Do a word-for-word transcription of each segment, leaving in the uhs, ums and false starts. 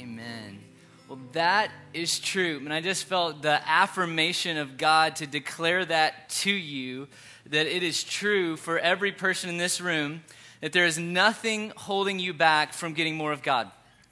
Amen. Well, that is true. And I just felt the affirmation of God to declare that to you, that it is true for every person in this room, that there is nothing holding you back from getting more of God.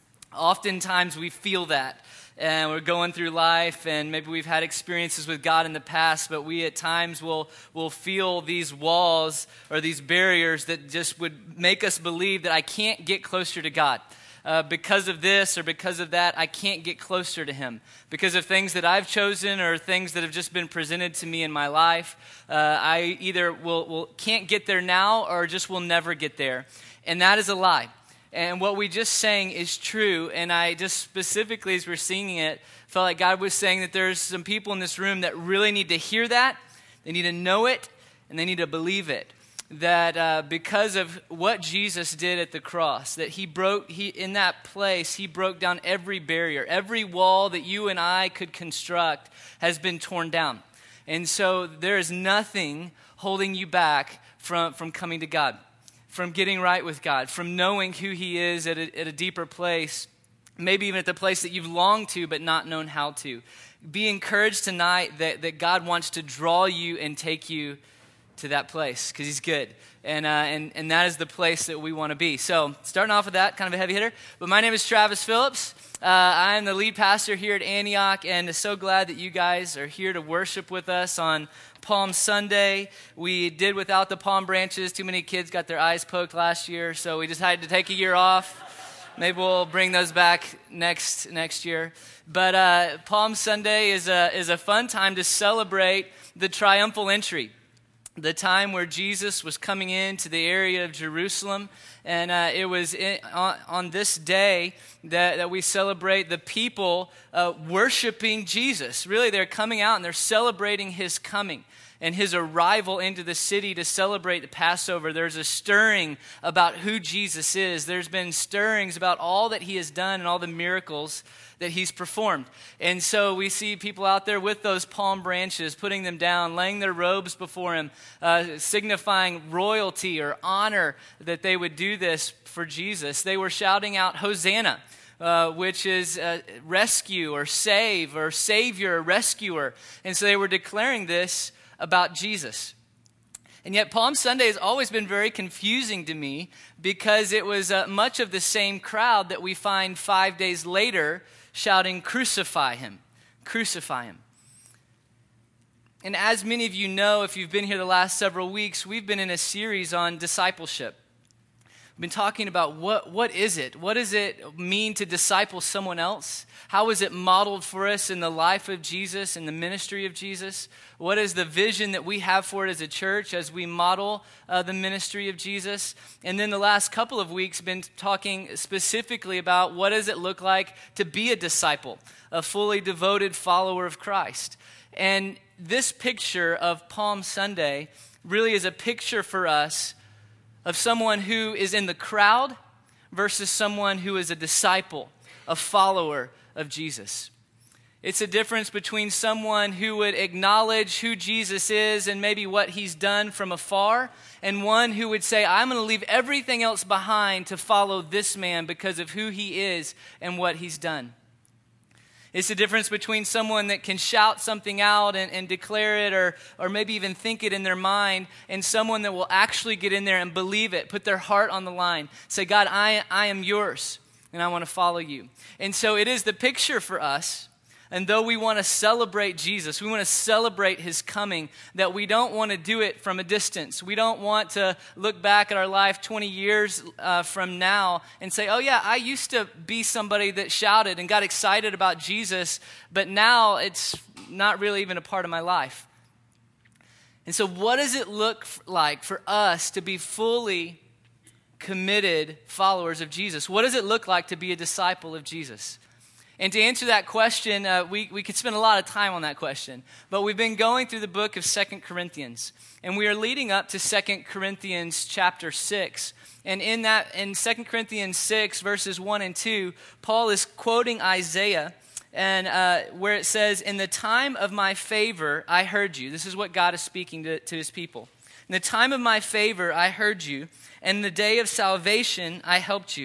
Oftentimes we feel that, and we're going through life, and maybe we've had experiences with God in the past, but we at times will, will feel these walls or these barriers that just would make us believe that I can't get closer to God. Uh, because of this or because of that, I can't get closer to Him. Because of things that I've chosen or things that have just been presented to me in my life, uh, I either will, will can't get there now or just will never get there. And that is a lie. And what we just sang is true. And I just specifically, as we're singing it, felt like God was saying that there's some people in this room that really need to hear that. They need to know it, and they need to believe it. That uh, because of what Jesus did at the cross, that he broke, he in that place, he broke down every barrier. Every wall that you and I could construct has been torn down. And so there is nothing holding you back from, from coming to God, from getting right with God, from knowing who He is at a, at a deeper place, maybe even at the place that you've longed to but not known how to. Be encouraged tonight that, that God wants to draw you and take you to that place, because He's good. And, uh, and and that is the place that we want to be. So starting off with that, kind of a heavy hitter. But my name is Travis Phillips. Uh, I am the lead pastor here at Antioch, and so glad that you guys are here to worship with us on Palm Sunday. We did without the palm branches. Too many kids got their eyes poked last year, so we decided to take a year off. Maybe we'll bring those back next next year. But uh, Palm Sunday is a is a fun time to celebrate the triumphal entry. The time where Jesus was coming into the area of Jerusalem. And uh, it was in, on, on this day that, that we celebrate the people uh, worshiping Jesus. Really, they're coming out and they're celebrating His coming and His arrival into the city to celebrate the Passover. There's a stirring about who Jesus is. There's been stirrings about all that He has done and all the miracles that He's performed. And so we see people out there with those palm branches, putting them down, laying their robes before Him, uh, signifying royalty or honor that they would do this for Jesus. They were shouting out, Hosanna, uh, which is uh, rescue or save or savior or rescuer. And so they were declaring this about Jesus. And yet Palm Sunday has always been very confusing to me, because it was uh, much of the same crowd that we find five days later shouting, crucify Him, crucify Him. And as many of you know, if you've been here the last several weeks, we've been in a series on discipleship. We've been talking about what, what is it? What does it mean to disciple someone else? How is it modeled for us in the life of Jesus and the ministry of Jesus? What is the vision that we have for it as a church as we model uh, the ministry of Jesus? And then the last couple of weeks been talking specifically about what does it look like to be a disciple, a fully devoted follower of Christ. And this picture of Palm Sunday really is a picture for us of someone who is in the crowd versus someone who is a disciple, a follower of Jesus. It's a difference between someone who would acknowledge who Jesus is and maybe what He's done from afar, and one who would say, I'm going to leave everything else behind to follow this man because of who he is and what he's done. It's the difference between someone that can shout something out and, and declare it, or, or maybe even think it in their mind, and someone that will actually get in there and believe it, put their heart on the line, say, God, I, I am yours, and I want to follow you. And so it is the picture for us. And though we want to celebrate Jesus, we want to celebrate His coming, that we don't want to do it from a distance. We don't want to look back at our life twenty years uh, from now and say, oh yeah, I used to be somebody that shouted and got excited about Jesus, but now it's not really even a part of my life. And so what does it look like for us to be fully committed followers of Jesus? What does it look like to be a disciple of Jesus? And to answer that question, uh, we, we could spend a lot of time on that question. But we've been going through the book of Second Corinthians. And we are leading up to Second Corinthians chapter six. And in that, in Second Corinthians six, verses one and two, Paul is quoting Isaiah, and uh, where it says, in the time of my favor, I heard you. This is what God is speaking to, to His people. In the time of my favor, I heard you. And in the day of salvation, I helped you.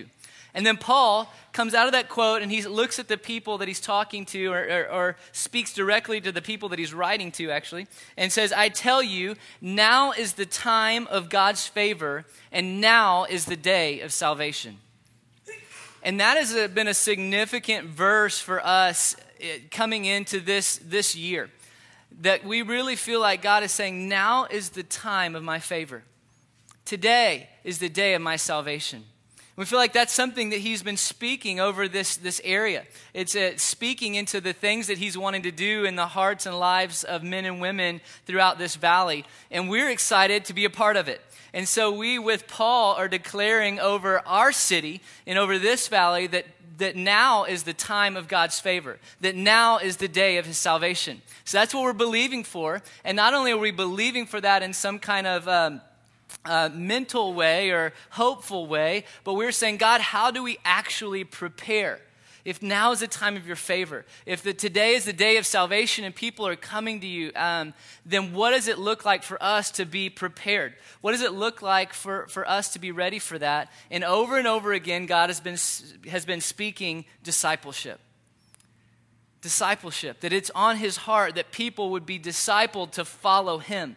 And then Paul comes out of that quote and he looks at the people that he's talking to or, or, or speaks directly to the people that he's writing to, actually, and says, I tell you, now is the time of God's favor, and now is the day of salvation. And that has been a significant verse for us coming into this, this year, that we really feel like God is saying, now is the time of my favor. Today is the day of my salvation. We feel like that's something that he's been speaking over this, this area. It's uh, speaking into the things that he's wanting to do in the hearts and lives of men and women throughout this valley. And we're excited to be a part of it. And so we, with Paul, are declaring over our city and over this valley that, that now is the time of God's favor, that now is the day of his salvation. So that's what we're believing for. And not only are we believing for that in some kind of Um, Uh, mental way or hopeful way, but we're saying, God, how do we actually prepare? If now is the time of your favor, if the, today is the day of salvation and people are coming to you, um, then what does it look like for us to be prepared? What does it look like for, for us to be ready for that? And over and over again, God has been, has been speaking discipleship. Discipleship, that it's on his heart that people would be discipled to follow him.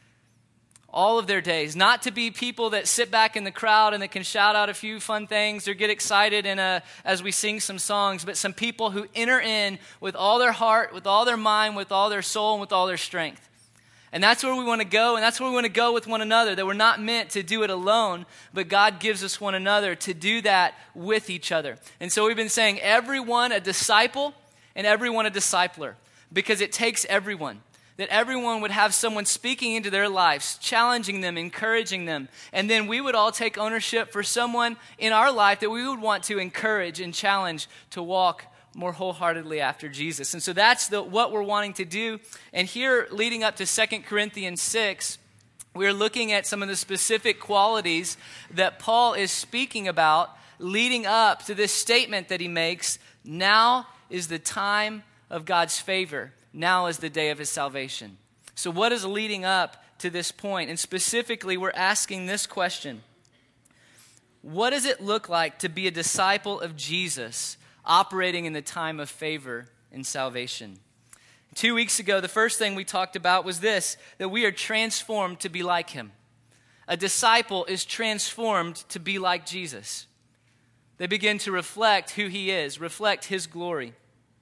All of their days, not to be people that sit back in the crowd and that can shout out a few fun things or get excited in a, as we sing some songs, but some people who enter in with all their heart, with all their mind, with all their soul, and with all their strength. And that's where we want to go, and that's where we want to go with one another, that we're not meant to do it alone, but God gives us one another to do that with each other. And so we've been saying everyone a disciple and everyone a discipler, because it takes everyone. That everyone would have someone speaking into their lives, challenging them, encouraging them. And then we would all take ownership for someone in our life that we would want to encourage and challenge to walk more wholeheartedly after Jesus. And so that's the, what we're wanting to do. And here, leading up to Second Corinthians six, we're looking at some of the specific qualities that Paul is speaking about leading up to this statement that he makes, now is the time of God's favor. Now is the day of his salvation. So what is leading up to this point? And specifically, we're asking this question. What does it look like to be a disciple of Jesus operating in the time of favor and salvation? Two weeks ago, the first thing we talked about was this, that we are transformed to be like him. A disciple is transformed to be like Jesus. They begin to reflect who he is, reflect his glory.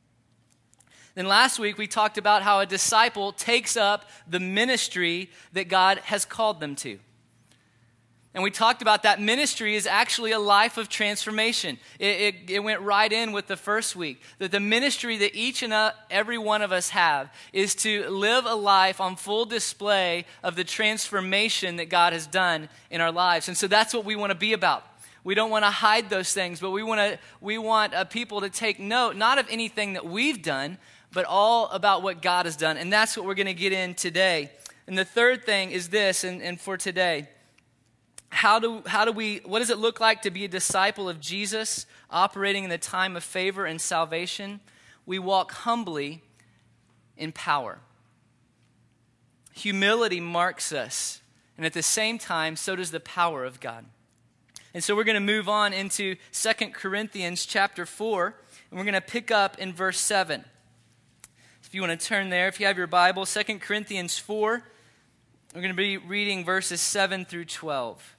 Then last week we talked about how a disciple takes up the ministry that God has called them to. And we talked about that ministry is actually a life of transformation. It, it, it went right in with the first week. That the ministry that each and every one of us have is to live a life on full display of the transformation that God has done in our lives. And so that's what we want to be about. We don't want to hide those things, but we want to. We want uh, people to take note, not of anything that we've done, but all about what God has done. And that's what we're going to get in today. And the third thing is this, and, and for today, how do how do we, what does it look like to be a disciple of Jesus operating in the time of favor and salvation? We walk humbly in power. Humility marks us, and at the same time, so does the power of God. And so we're going to move on into Second Corinthians chapter four, and we're going to pick up in verse seven. If you want to turn there, if you have your Bible, Second Corinthians four, we're going to be reading verses seven through twelve.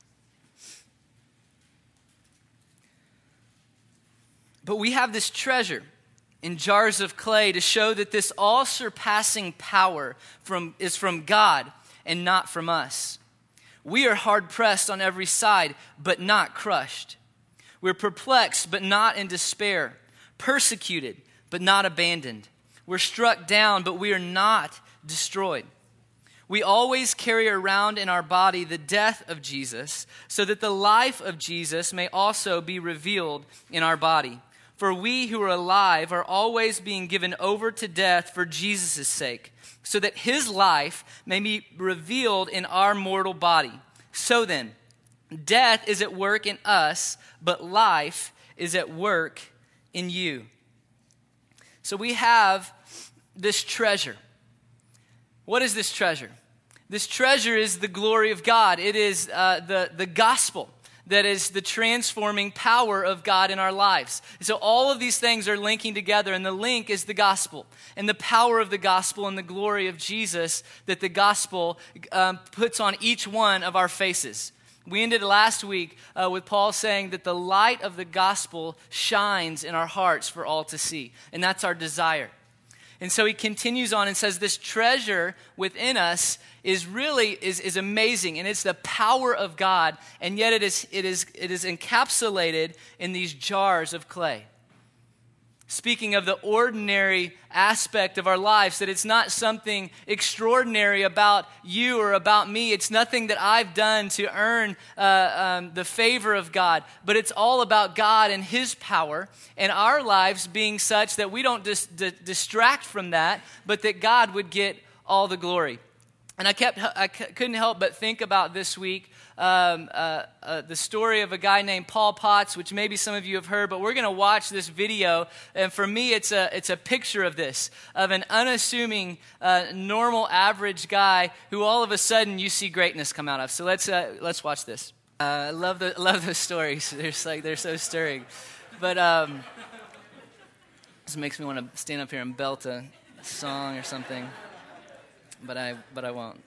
But we have this treasure in jars of clay to show that this all-surpassing power from, is from God and not from us. We are hard-pressed on every side, but not crushed. We're perplexed, but not in despair. Persecuted, but not abandoned. We're struck down, but we are not destroyed. We always carry around in our body the death of Jesus, so that the life of Jesus may also be revealed in our body. For we who are alive are always being given over to death for Jesus' sake, so that his life may be revealed in our mortal body. So then, death is at work in us, but life is at work in you. So we have this treasure. What is this treasure? This treasure is the glory of God. It is uh, the, the gospel. that is the transforming power of God in our lives. So all of these things are linking together, and the link is the gospel and the power of the gospel and the glory of Jesus that the gospel um, puts on each one of our faces. We ended last week uh, with Paul saying that the light of the gospel shines in our hearts for all to see, and that's our desire. And so he continues on and says this treasure within us is really is, is amazing, and it's the power of God, and yet it is it is it is encapsulated in these jars of clay. Speaking of the ordinary aspect of our lives, that it's not something extraordinary about you or about me. It's nothing that I've done to earn uh, um, the favor of God, but it's all about God and His power and our lives being such that we don't dis- d- distract from that, but that God would get all the glory. And I kept I c- couldn't help but think about this week um, uh, uh, the story of a guy named Paul Potts, which maybe some of you have heard. But we're going to watch this video, and for me, it's a it's a picture of this of an unassuming, uh, normal, average guy who all of a sudden you see greatness come out of. So let's uh, let's watch this. Uh, I love the love those stories. They're like they're so stirring. But um, this makes me want to stand up here and belt a song or something. But I, but I won't.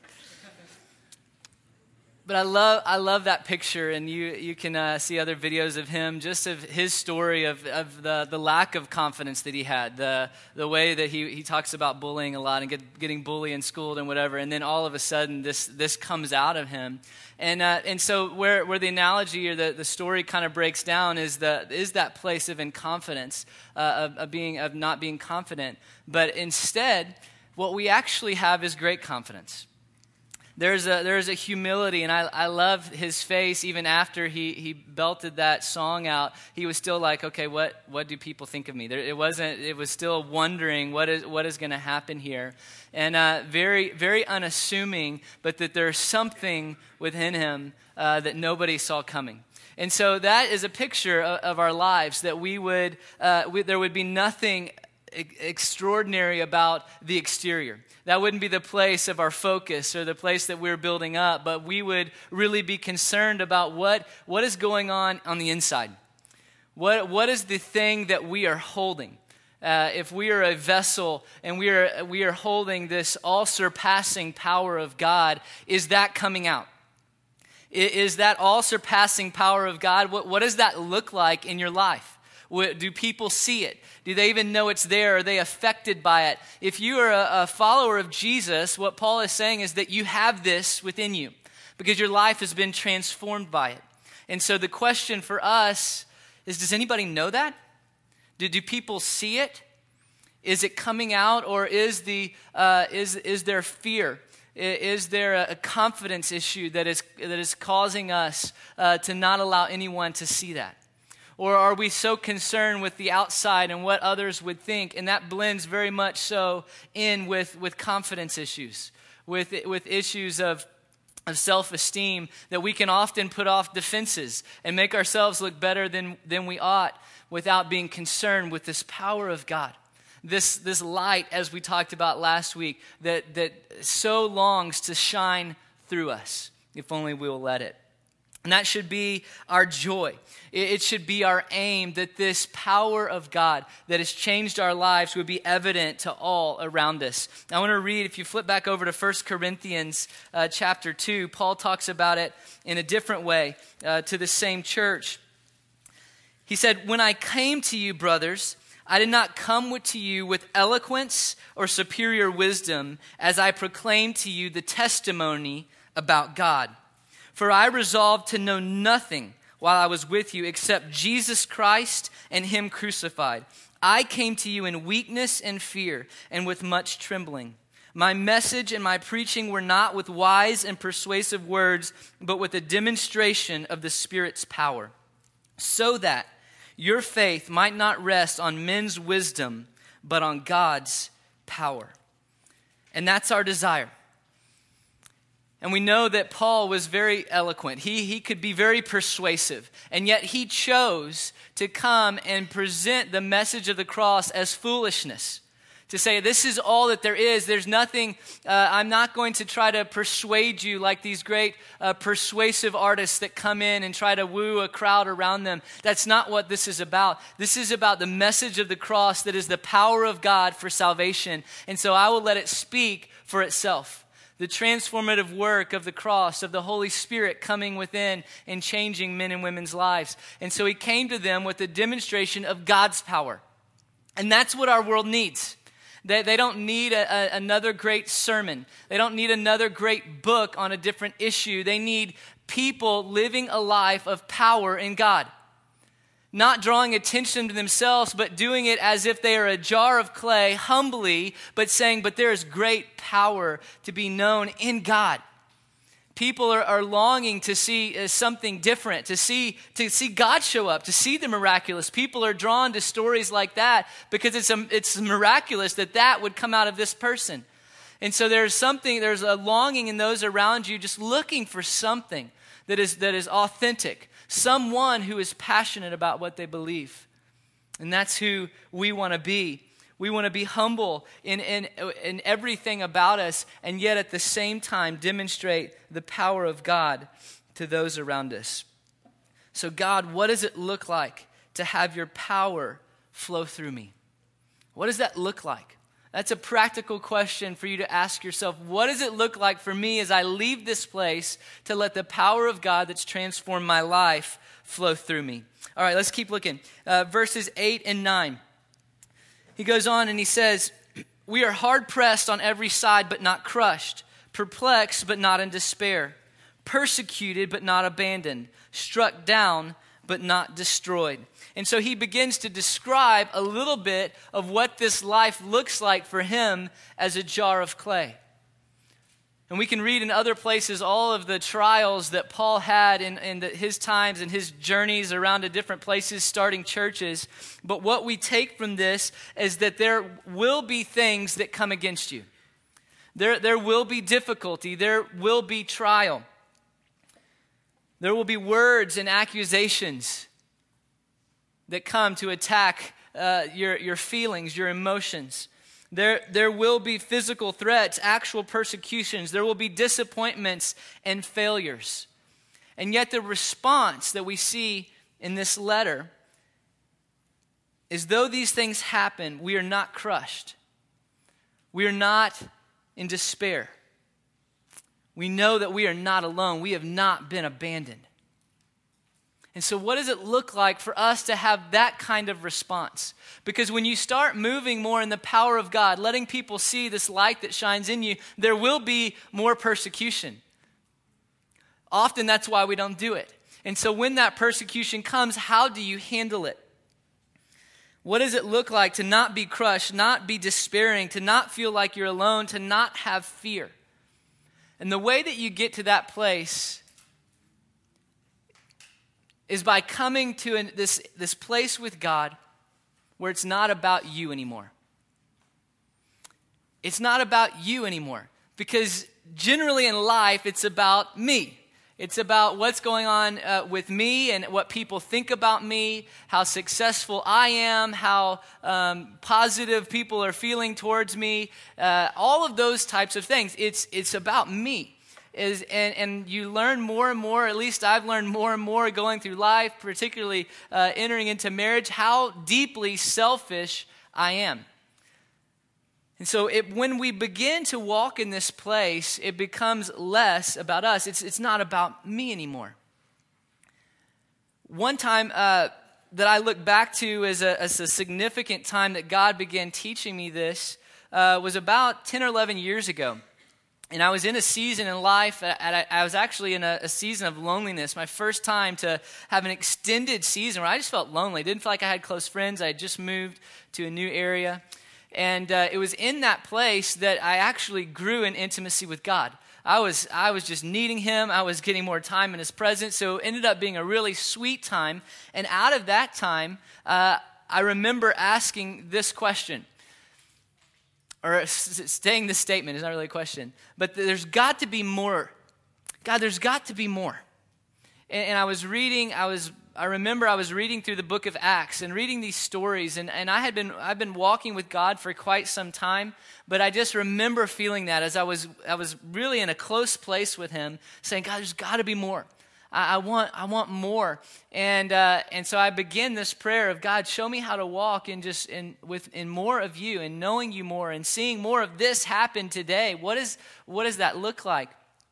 But I love, I love that picture, and you, you can uh, see other videos of him, just of his story of, of the, the lack of confidence that he had, the, the way that he, he talks about bullying a lot and get, getting bullied and schooled and whatever, and then all of a sudden this, this comes out of him, and uh, and so where, where the analogy or the, the story kind of breaks down is the is that place of inconfidence, uh, of, of being of not being confident, but instead, what we actually have is great confidence. There's a there's a humility, and I, I love his face. Even after he, he belted that song out, he was still like, okay, what what do people think of me? There, it wasn't. It was still wondering what is what is going to happen here, and uh, very very unassuming, but that there's something within him uh, that nobody saw coming. And so that is a picture of, of our lives, that we would uh, we, there would be nothing extraordinary about the exterior. That wouldn't be the place of our focus or the place that we're building up, but we would really be concerned about what, what is going on on the inside. What, what is the thing that we are holding? Uh, if we are a vessel and we are, we are holding this all-surpassing power of God, is that coming out? Is that all-surpassing power of God? What, what does that look like in your life? Do people see it? Do they even know it's there? Are they affected by it? If you are a, a follower of Jesus, what Paul is saying is that you have this within you because your life has been transformed by it. And so the question for us is, does anybody know that? Do, do people see it? Is it coming out, or is the uh, is is there fear? Is there a confidence issue that is that is causing us uh, to not allow anyone to see that? Or are we so concerned with the outside and what others would think? And that blends very much so in with, with confidence issues, with, with issues of, of self-esteem, that we can often put off defenses and make ourselves look better than, than we ought without being concerned with this power of God. This, this light, as we talked about last week, that, that so longs to shine through us, if only we will let it. And that should be our joy. It should be our aim, that this power of God that has changed our lives would be evident to all around us. I want to read, if you flip back over to First Corinthians uh, chapter two, Paul talks about it in a different way uh, to the same church. He said, "When I came to you, brothers, I did not come to you with eloquence or superior wisdom as I proclaimed to you the testimony about God. For I resolved to know nothing while I was with you except Jesus Christ and Him crucified. I came to you in weakness and fear and with much trembling. My message and my preaching were not with wise and persuasive words, but with a demonstration of the Spirit's power, so that your faith might not rest on men's wisdom, but on God's power." And that's our desire. And we know that Paul was very eloquent. He, he could be very persuasive. And yet he chose to come and present the message of the cross as foolishness. to say, this is all that there is. There's nothing, uh, I'm not going to try to persuade you like these great uh, persuasive artists that come in and try to woo a crowd around them. That's not what this is about. This is about the message of the cross that is the power of God for salvation. And so I will let it speak for itself. The transformative work of the cross, of the Holy Spirit coming within and changing men and women's lives. And so he came to them with a demonstration of God's power. And that's what our world needs. They, they don't need a, a, another great sermon. They don't need another great book on a different issue. They need people living a life of power in God. Not drawing attention to themselves, but doing it as if they are a jar of clay, humbly, but saying, but there is great power to be known in God. People are, are longing to see uh, something different, to see, to see God show up, to see the miraculous. People are drawn to stories like that because it's, a, it's miraculous that that would come out of this person. And so there's something, there's a longing in those around you just looking for something that is, that is authentic, someone who is passionate about what they believe. And that's who we want to be. We want to be humble in, in, in everything about us, and yet at the same time demonstrate the power of God to those around us. So God, what does it look like to have your power flow through me? What does that look like? That's a practical question for you to ask yourself. What does it look like for me as I leave this place to let the power of God that's transformed my life flow through me? All right, let's keep looking. Uh, verses eight and nine. He goes on and he says, we are hard pressed on every side, but not crushed, perplexed, but not in despair, persecuted, but not abandoned, struck down, but not destroyed. And so he begins to describe a little bit of what this life looks like for him as a jar of clay. And we can read in other places all of the trials that Paul had in, in the, his times and his journeys around to different places, starting churches. But what we take from this is that there will be things that come against you. There, there will be difficulty. There will be trial. There will be words and accusations that come to attack uh, your, your feelings, your emotions. There, there will be physical threats, actual persecutions. There will be disappointments and failures. And yet the response that we see in this letter is, though these things happen, we are not crushed. We are not in despair. We know that we are not alone. We have not been abandoned. And so what does it look like for us to have that kind of response? Because when you start moving more in the power of God, letting people see this light that shines in you, there will be more persecution. Often that's why we don't do it. And so when that persecution comes, how do you handle it? What does it look like to not be crushed, not be despairing, to not feel like you're alone, to not have fear? And the way that you get to that place is by coming to an, this, this place with God where it's not about you anymore. It's not about you anymore. Because generally in life, it's about me. It's about what's going on uh, with me and what people think about me, how successful I am, how um, positive people are feeling towards me, uh, all of those types of things. It's, it's about me. Is and, and you learn more and more, at least I've learned more and more going through life, particularly uh, entering into marriage, how deeply selfish I am. And so it, when we begin to walk in this place, it becomes less about us. It's, it's not about me anymore. One time uh, that I look back to as a, as a significant time that God began teaching me this uh, was about ten or eleven years ago. And I was in a season in life, and I was actually in a, a season of loneliness, my first time to have an extended season where I just felt lonely. Didn't feel like I had close friends. I had just moved to a new area. And uh, it was in that place that I actually grew in intimacy with God. I was I was just needing Him. I was getting more time in His presence. So it ended up being a really sweet time. And out of that time, uh, I remember asking this question. Or saying this statement is not really a question. But there's got to be more. God, there's got to be more. And, and I was reading, I was I remember I was reading through the book of Acts and reading these stories, and, and I had been I've been walking with God for quite some time, but I just remember feeling that as I was I was really in a close place with Him, saying, God, there's got to be more. I, I want I want more, and uh, and so I begin this prayer of, God, show me how to walk in just in with in more of You and knowing You more and seeing more of this happen today. What is what does that look like?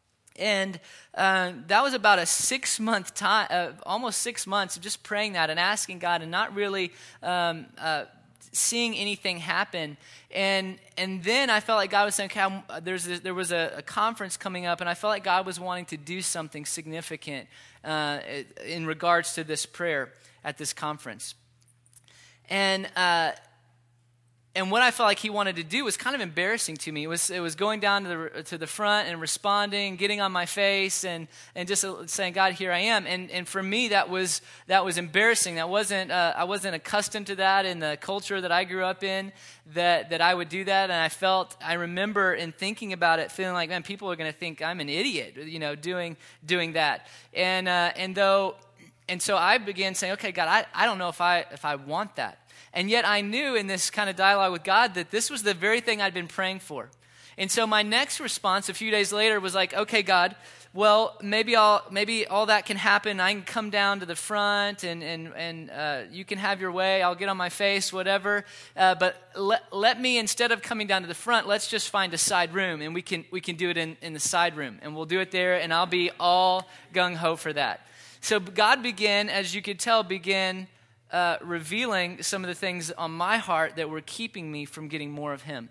And uh, that was about a six-month time, uh, almost six months of just praying that and asking God and not really um, uh, seeing anything happen. And and then I felt like God was saying, okay, I'm, there's this, there was a, a conference coming up, and I felt like God was wanting to do something significant uh, in regards to this prayer at this conference. And uh And what I felt like He wanted to do was kind of embarrassing to me. It was it was going down to the to the front and responding, getting on my face, and and just saying, God, here I am. And and for me, that was that was embarrassing. That wasn't uh, I wasn't accustomed to that in the culture that I grew up in. That that I would do that, and I felt I remember in thinking about it, feeling like, man, people are going to think I'm an idiot, you know, doing doing that. And uh, and though and so I began saying, okay, God, I, I don't know if I if I want that. And yet I knew in this kind of dialogue with God that this was the very thing I'd been praying for. And so my next response a few days later was like, okay, God, well, maybe I'll maybe all that can happen. I can come down to the front and and and uh, you can have your way. I'll get on my face, whatever. Uh, but let let me, instead of coming down to the front, let's just find a side room, and we can we can do it in, in the side room, and we'll do it there, and I'll be all gung-ho for that. So God began, as you could tell, began Uh, revealing some of the things on my heart that were keeping me from getting more of Him.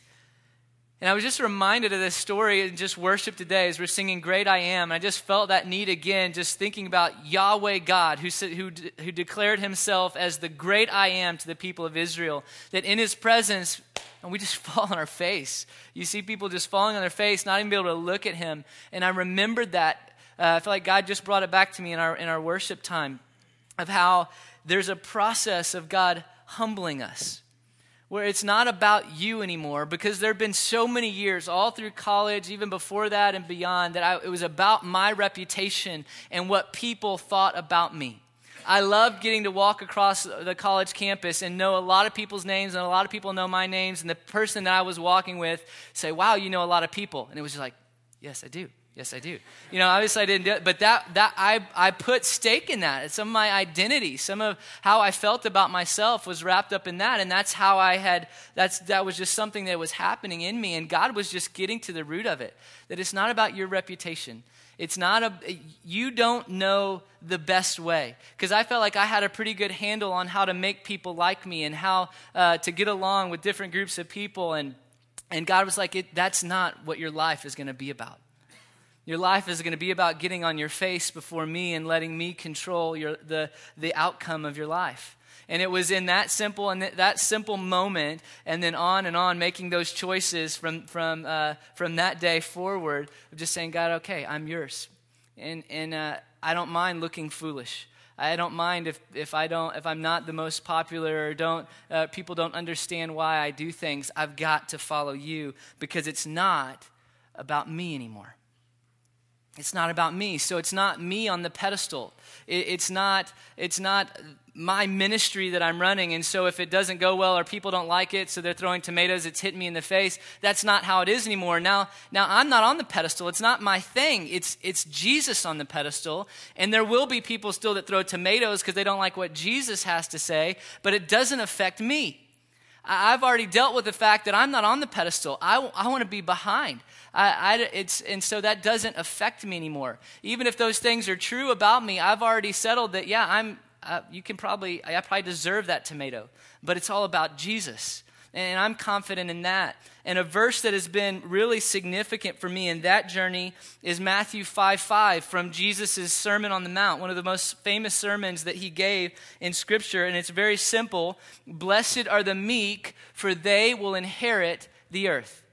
And I was just reminded of this story in just worship today as we're singing Great I Am. And I just felt that need again, just thinking about Yahweh God, who, who, who declared Himself as the great I am to the people of Israel, that in His presence, and we just fall on our face. You see people just falling on their face, not even be able to look at Him. And I remembered that. Uh, I felt like God just brought it back to me in our in our worship time, of how there's a process of God humbling us, where it's not about you anymore, because there have been so many years, all through college, even before that and beyond, that I, it was about my reputation and what people thought about me. I loved getting to walk across the college campus and know a lot of people's names, and a lot of people know my names, and the person that I was walking with say, wow, you know a lot of people. And it was just like, yes, I do. Yes, I do. You know, obviously I didn't do it, but that that I I put stake in that. Some of my identity, some of how I felt about myself was wrapped up in that, and that's how I had. That's that was just something that was happening in me, and God was just getting to the root of it. That it's not about your reputation. It's not a. You don't know the best way, because I felt like I had a pretty good handle on how to make people like me and how uh, to get along with different groups of people, and and God was like, it, that's not what your life is going to be about. Your life is going to be about getting on your face before me and letting me control your the the outcome of your life. And it was in that simple and th- that simple moment, and then on and on, making those choices from from uh, from that day forward, of just saying, God, okay, I'm yours, and and uh, I don't mind looking foolish. I don't mind if if I don't if I'm not the most popular, or don't uh, people don't understand why I do things. I've got to follow you, because it's not about me anymore. It's not about me. So it's not me on the pedestal. It, it's not it's not my ministry that I'm running. And so if it doesn't go well, or people don't like it, so they're throwing tomatoes, it's hitting me in the face. That's not how it is anymore. Now, now I'm not on the pedestal. It's not my thing. It's it's Jesus on the pedestal. And there will be people still that throw tomatoes because they don't like what Jesus has to say, but it doesn't affect me. I've already dealt with the fact that I'm not on the pedestal. I, I want to be behind. I, I, it's, and so that doesn't affect me anymore. Even if those things are true about me, I've already settled that, yeah, I'm. Uh, you can probably, I probably deserve that tomato. But it's all about Jesus. And I'm confident in that. And a verse that has been really significant for me in that journey is Matthew five five, from Jesus' Sermon on the Mount, one of the most famous sermons that He gave in Scripture. And it's very simple. Blessed are the meek, for they will inherit the earth.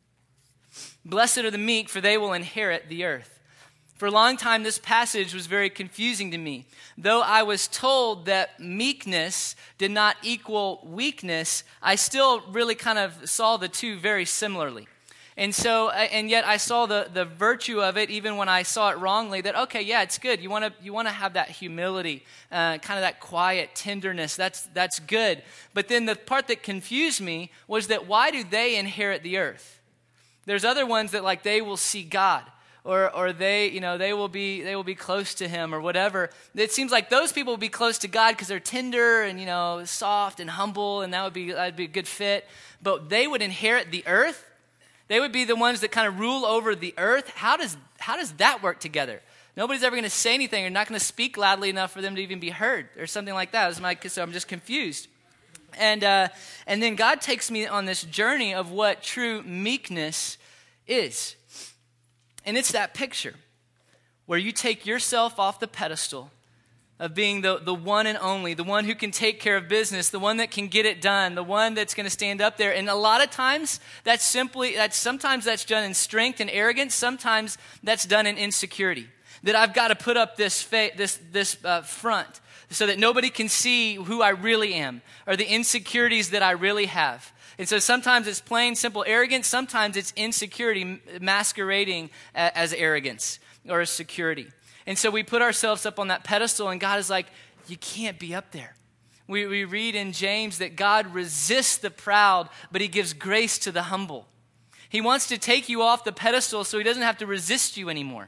Blessed are the meek, for they will inherit the earth. For a long time, this passage was very confusing to me. Though I was told that meekness did not equal weakness, I still really kind of saw the two very similarly. And so, and yet I saw the, the virtue of it even when I saw it wrongly, that, okay, yeah, it's good. You want to you want to have that humility, uh, kind of that quiet tenderness. That's, that's good. But then the part that confused me was that why do they inherit the earth? There's other ones that like they will see God. Or, or they, you know, they will be, they will be close to Him, or whatever. It seems like those people will be close to God because they're tender and, you know, soft and humble, and that would be, that'd be a good fit. But they would inherit the earth. They would be the ones that kind of rule over the earth. How does, how does that work together? Nobody's ever going to say anything, or not going to speak loudly enough for them to even be heard, or something like that. My, so I'm just confused. And uh, and then God takes me on this journey of what true meekness is. And it's that picture where you take yourself off the pedestal of being the, the one and only, the one who can take care of business, the one that can get it done, the one that's going to stand up there. And a lot of times that's simply, that's sometimes that's done in strength and arrogance. Sometimes that's done in insecurity. That I've got to put up this fa- this this uh, front so that nobody can see who I really am, or the insecurities that I really have. And so sometimes it's plain, simple arrogance. Sometimes it's insecurity masquerading as arrogance or as security. And so we put ourselves up on that pedestal, and God is like, you can't be up there. We, we read in James that God resists the proud, but He gives grace to the humble. He wants to take you off the pedestal so He doesn't have to resist you anymore.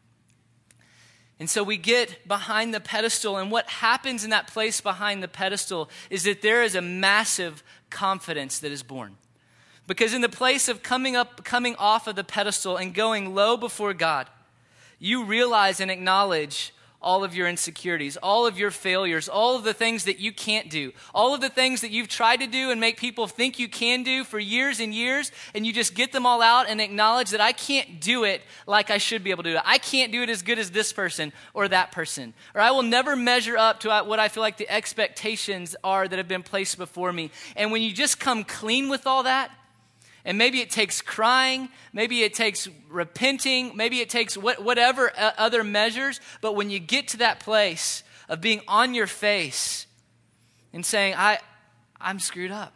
And so we get behind the pedestal, and what happens in that place behind the pedestal is that there is a massive confidence that is born. Because in the place of coming up, coming off of the pedestal and going low before God, you realize and acknowledge all of your insecurities, all of your failures, all of the things that you can't do, all of the things that you've tried to do and make people think you can do for years and years, and you just get them all out and acknowledge that I can't do it like I should be able to do it. I can't do it as good as this person or that person, or I will never measure up to what I feel like the expectations are that have been placed before me. And when you just come clean with all that, and maybe it takes crying, maybe it takes repenting, maybe it takes what, whatever uh, other measures. But when you get to that place of being on your face and saying, I, I'm screwed up.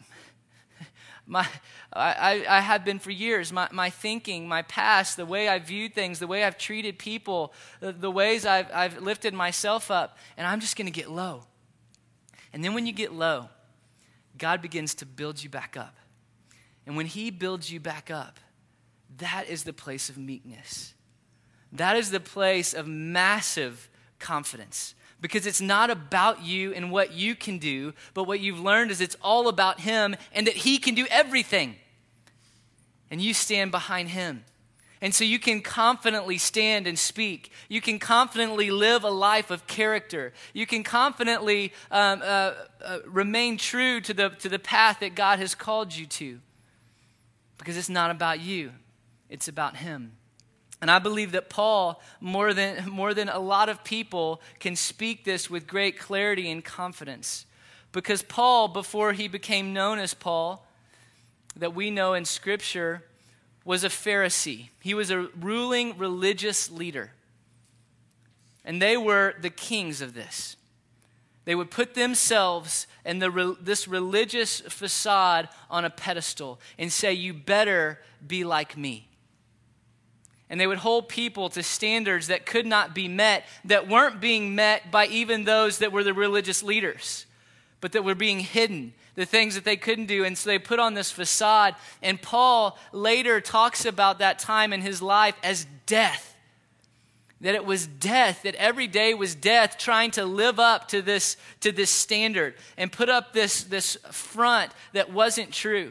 My, I, I have been for years. My, my thinking, my past, the way I viewed things, the way I've treated people, the, the ways I've, I've lifted myself up, and I'm just going to get low. And then when you get low, God begins to build you back up. And when He builds you back up, that is the place of meekness. That is the place of massive confidence. Because it's not about you and what you can do, but what you've learned is it's all about Him and that He can do everything. And you stand behind Him. And so you can confidently stand and speak. You can confidently live a life of character. You can confidently um, uh, uh, remain true to the, to the path that God has called you to. Because it's not about you, it's about Him. And I believe that Paul, more than, more than a lot of people, can speak this with great clarity and confidence. Because Paul, before he became known as Paul, that we know in Scripture, was a Pharisee. He was a ruling religious leader. And they were the kings of this. They would put themselves and the, this religious facade on a pedestal and say, you better be like me. And they would hold people to standards that could not be met, that weren't being met by even those that were the religious leaders, but that were being hidden, the things that they couldn't do. And so they put on this facade. And Paul later talks about that time in his life as death. That it was death, that every day was death, trying to live up to this, to this standard and put up this, this front that wasn't true.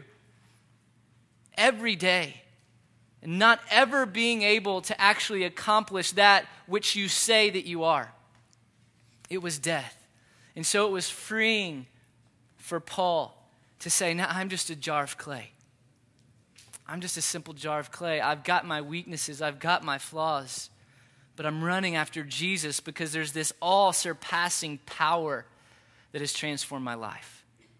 Every day. And not ever being able to actually accomplish that which you say that you are. It was death. And so it was freeing for Paul to say, now I'm just a jar of clay. I'm just a simple jar of clay. I've got my weaknesses. I've got my flaws. But I'm running after Jesus because there's this all-surpassing power that has transformed my life.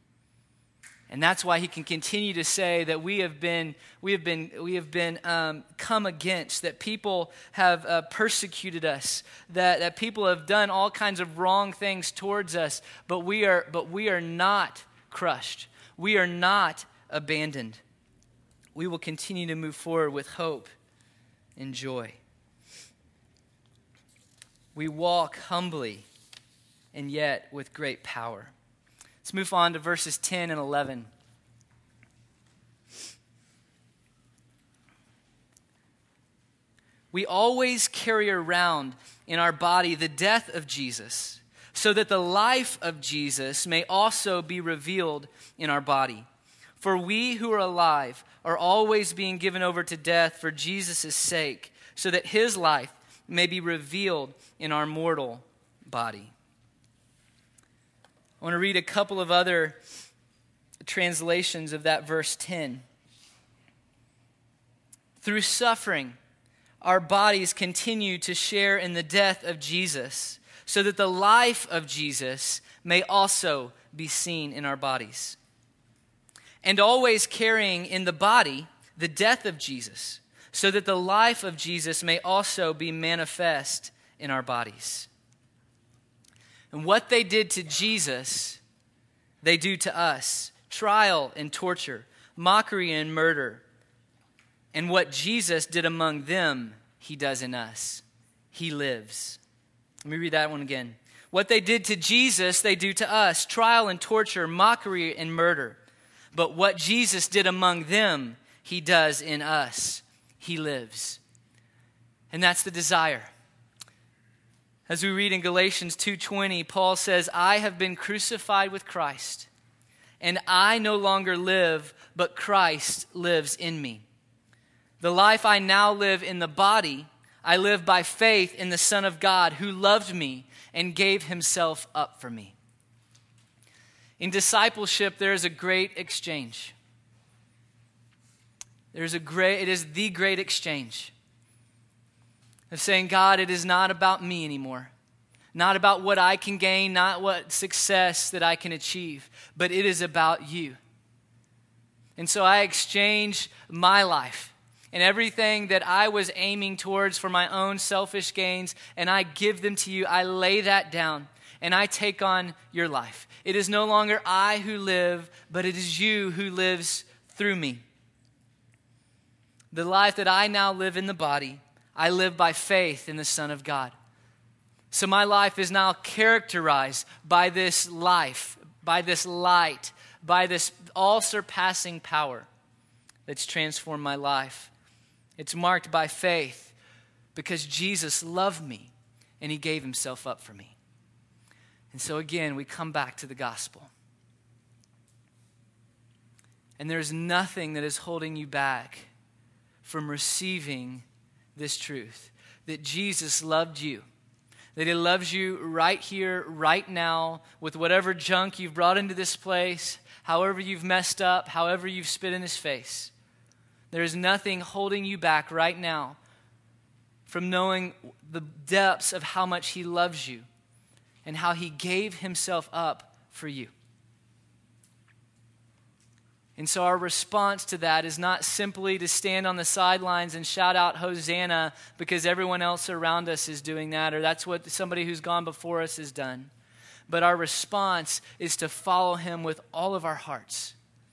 And that's why he can continue to say that we have been, we have been, we have been um, come against, that people have uh, persecuted us, that, that people have done all kinds of wrong things towards us, but we are, but we are not crushed. We are not abandoned. we will continue to move forward with hope and joy. We walk humbly and yet with great power. Let's move on to verses ten and eleven. We always carry around in our body the death of Jesus, so that the life of Jesus may also be revealed in our body. For we who are alive are always being given over to death for Jesus' sake, so that his life may be revealed in our mortal body. I want to read a couple of other translations of that verse ten. Through suffering, our bodies continue to share in the death of Jesus, so that the life of Jesus may also be seen in our bodies. And always carrying in the body the death of Jesus, so that the life of Jesus may also be manifest in our bodies. And what they did to Jesus, they do to us. Trial and torture, mockery and murder. And what Jesus did among them, he does in us. He lives. Let me read that one again. What they did to Jesus, they do to us. Trial and torture, mockery and murder. But what Jesus did among them, he does in us. He lives. And that's the desire. As we read in Galatians two twenty, Paul says, I have been crucified with Christ, and I no longer live, but Christ lives in me. The life I now live in the body, I live by faith in the Son of God who loved me and gave himself up for me. In discipleship, there is a great exchange. There's a great, it is the great exchange of saying, God, it is not about me anymore. Not about what I can gain, not what success that I can achieve, but it is about you. And so I exchange my life and everything that I was aiming towards for my own selfish gains, and I give them to you. I lay that down, and I take on your life. It is no longer I who live, but it is you who lives through me. The life that I now live in the body, I live by faith in the Son of God. So my life is now characterized by this life, by this light, by this all-surpassing power that's transformed my life. It's marked by faith because Jesus loved me and he gave himself up for me. And so again, we come back to the gospel. And there's nothing that is holding you back from receiving this truth, that Jesus loved you, that he loves you right here, right now, with whatever junk you've brought into this place, however you've messed up, however you've spit in his face. There is nothing holding you back right now from knowing the depths of how much he loves you and how he gave himself up for you. And so our response to that is not simply to stand on the sidelines and shout out Hosanna because everyone else around us is doing that, or that's what somebody who's gone before us has done. But our response is to follow him with all of our hearts.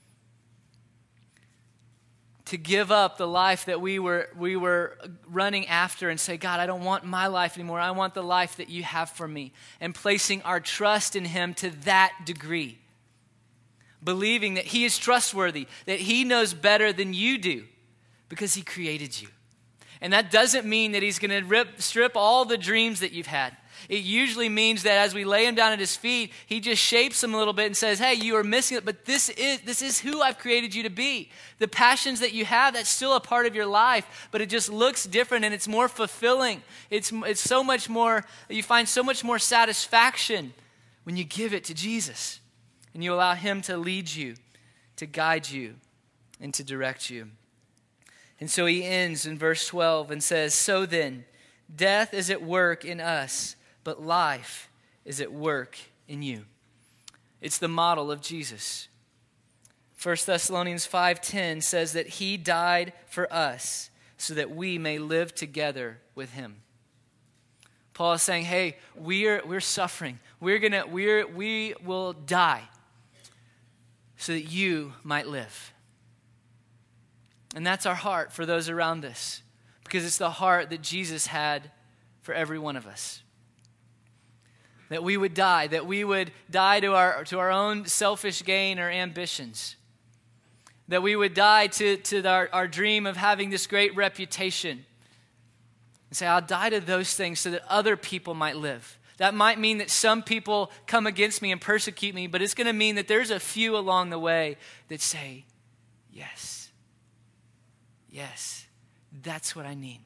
To give up the life that we were we were running after and say, God, I don't want my life anymore. I want the life that you have for me. And placing our trust in him to that degree. Believing that he is trustworthy, that he knows better than you do because he created you. And that doesn't mean that he's going to rip, strip all the dreams that you've had. It usually means that as we lay him down at his feet, he just shapes them a little bit and says, hey, you are missing it, but this is this is who I've created you to be. The passions that you have, that's still a part of your life, but it just looks different and it's more fulfilling. It's, it's so much more, you find so much more satisfaction when you give it to Jesus and you allow him to lead you, to guide you, and to direct you. And so he ends in verse twelve and says, so then, death is at work in us, but life is at work in you. It's the model of Jesus. First Thessalonians five ten says that he died for us so that we may live together with him. Paul is saying, hey, we're we're suffering. We're gonna we're we will die so that you might live. And that's our heart for those around us, because it's the heart that Jesus had for every one of us. That we would die, that we would die to our, to our own selfish gain or ambitions. That we would die to, to our, our dream of having this great reputation. And say, I'll die to those things so that other people might live. That might mean that some people come against me and persecute me, but it's going to mean that there's a few along the way that say, yes, yes, that's what I need.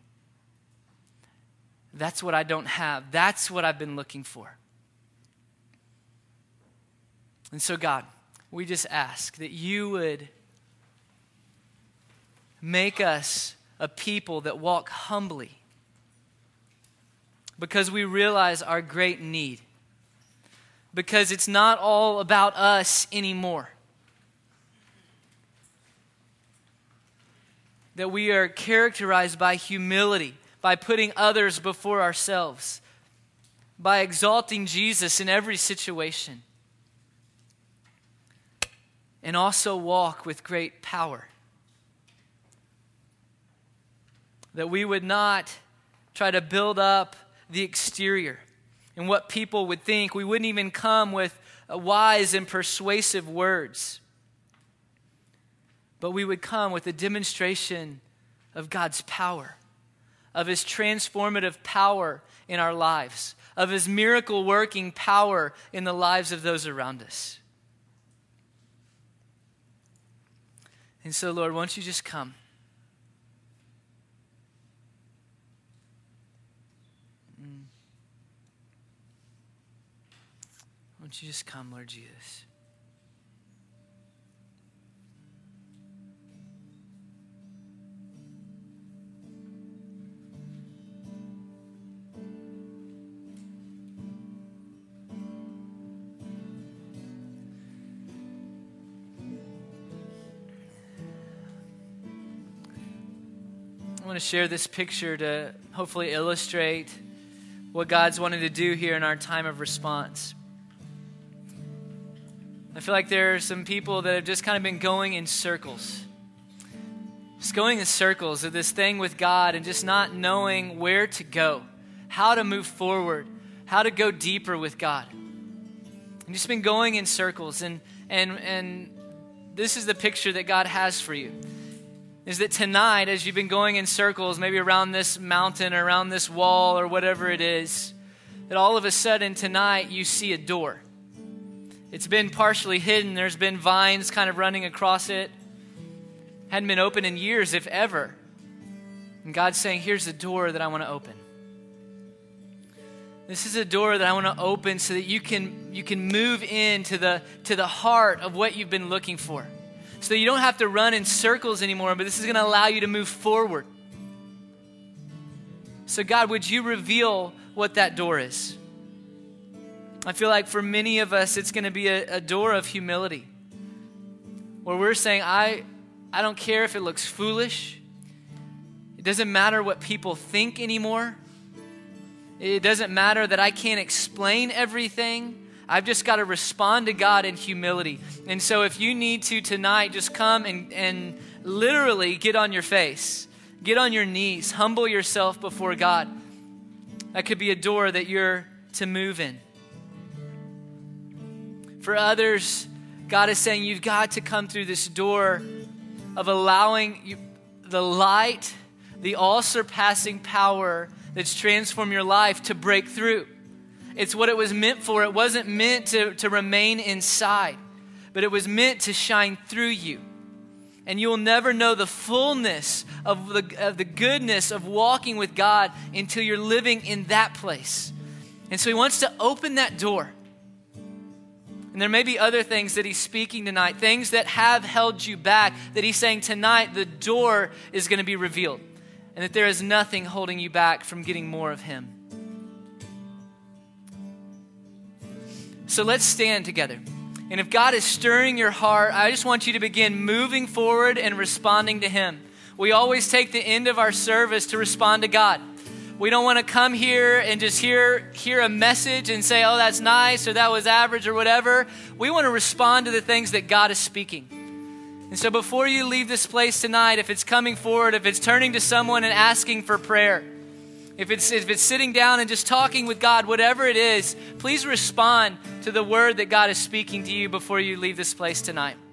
That's what I don't have. That's what I've been looking for. And so, God, we just ask that you would make us a people that walk humbly, because we realize our great need. Because it's not all about us anymore. That we are characterized by humility, by putting others before ourselves, by exalting Jesus in every situation, and also walk with great power. That we would not try to build up the exterior and what people would think. We wouldn't even come with wise and persuasive words, but we would come with a demonstration of God's power, of His transformative power in our lives, of His miracle working power in the lives of those around us. And so, Lord, won't you just come? Won't you just come, Lord Jesus? I want to share this picture to hopefully illustrate what God's wanted to do here in our time of response. I feel like there are some people that have just kind of been going in circles. Just going in circles of this thing with God and just not knowing where to go, how to move forward, how to go deeper with God. And just been going in circles. And, and, and this is the picture that God has for you. Is that tonight, as you've been going in circles, maybe around this mountain or around this wall or whatever it is, that all of a sudden tonight you see a door. It's been partially hidden. There's been vines kind of running across it. Hadn't been open in years, if ever. And God's saying, here's the door that I want to open. This is a door that I want to open so that you can, you can move into the, to the heart of what you've been looking for. So that you don't have to run in circles anymore, but this is going to allow you to move forward. So God, would you reveal what that door is? I feel like for many of us, it's going to be a, a door of humility, where we're saying, I, I don't care if it looks foolish. It doesn't matter what people think anymore. It doesn't matter that I can't explain everything. I've just got to respond to God in humility. And so if you need to tonight, just come and, and literally get on your face. Get on your knees. Humble yourself before God. That could be a door that you're to move in. For others, God is saying you've got to come through this door of allowing you, the light, the all-surpassing power that's transformed your life to break through. It's what it was meant for. It wasn't meant to, to remain inside, but it was meant to shine through you. And you'll never know the fullness of the, of the goodness of walking with God until you're living in that place. And so He wants to open that door. And there may be other things that He's speaking tonight, things that have held you back, that He's saying tonight the door is going to be revealed, and that there is nothing holding you back from getting more of Him. So let's stand together. And if God is stirring your heart, I just want you to begin moving forward and responding to Him. We always take the end of our service to respond to God. We don't want to come here and just hear, hear a message and say, oh, that's nice, or that was average, or whatever. We want to respond to the things that God is speaking. And so before you leave this place tonight, if it's coming forward, if it's turning to someone and asking for prayer, if it's, if it's sitting down and just talking with God, whatever it is, please respond to the word that God is speaking to you before you leave this place tonight.